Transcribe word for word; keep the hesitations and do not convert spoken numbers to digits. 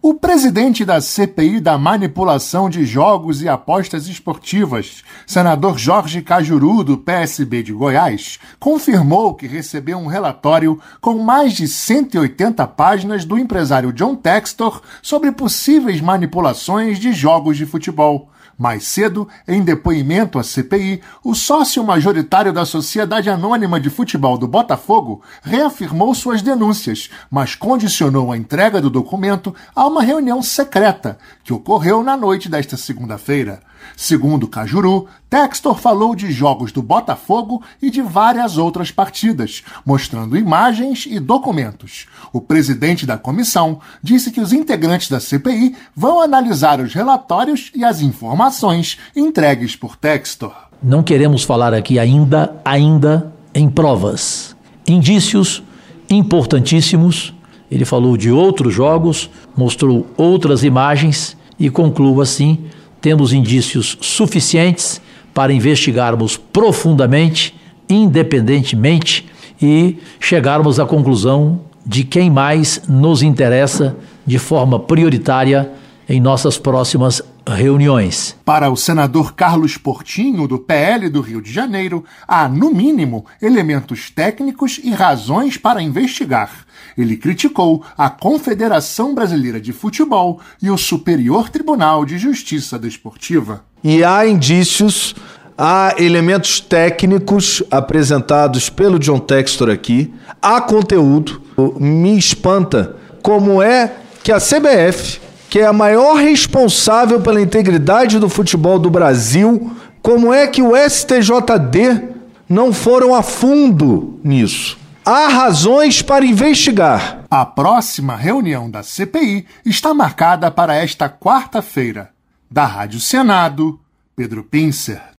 O presidente da C P I da manipulação de jogos e apostas esportivas, senador Jorge Cajuru, do P S B de Goiás, confirmou que recebeu um relatório com mais de cento e oitenta páginas do empresário John Textor sobre possíveis manipulações de jogos de futebol. Mais cedo, em depoimento à C P I, o sócio majoritário da Sociedade Anônima de Futebol do Botafogo reafirmou suas denúncias, mas condicionou a entrega do documento a uma reunião secreta, que ocorreu na noite desta segunda-feira. Segundo Cajuru, Textor falou de jogos do Botafogo e de várias outras partidas, mostrando imagens e documentos. O presidente da comissão disse que os integrantes da C P I vão analisar os relatórios e as informações entregues por Textor. Não queremos falar aqui ainda, ainda em provas. Indícios importantíssimos. Ele falou de outros jogos, mostrou outras imagens e conclui assim: temos indícios suficientes para investigarmos profundamente, independentemente, e chegarmos à conclusão de quem mais nos interessa de forma prioritária em nossas próximas reuniões. Para o senador Carlos Portinho, do P L do Rio de Janeiro, há, no mínimo, elementos técnicos e razões para investigar. Ele criticou a Confederação Brasileira de Futebol e o Superior Tribunal de Justiça Desportiva. E há indícios, há elementos técnicos apresentados pelo John Textor aqui, há conteúdo. Me espanta como é que a C B F, que é a maior responsável pela integridade do futebol do Brasil, como é que o S T J D não foram a fundo nisso? Há razões para investigar. A próxima reunião da C P I está marcada para esta quarta-feira. Da Rádio Senado, Pedro Pincer.